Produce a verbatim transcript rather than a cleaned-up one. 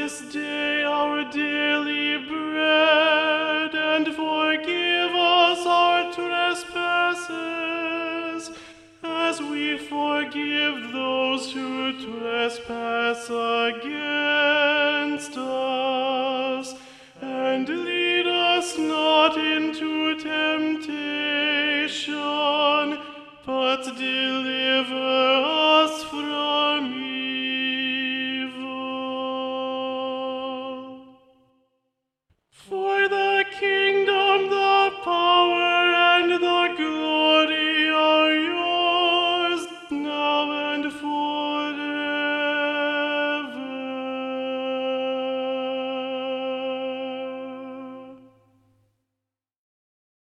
this day our daily bread, and forgive us our trespasses, as we forgive those who trespass against us. And lead us not into temptation, but deliver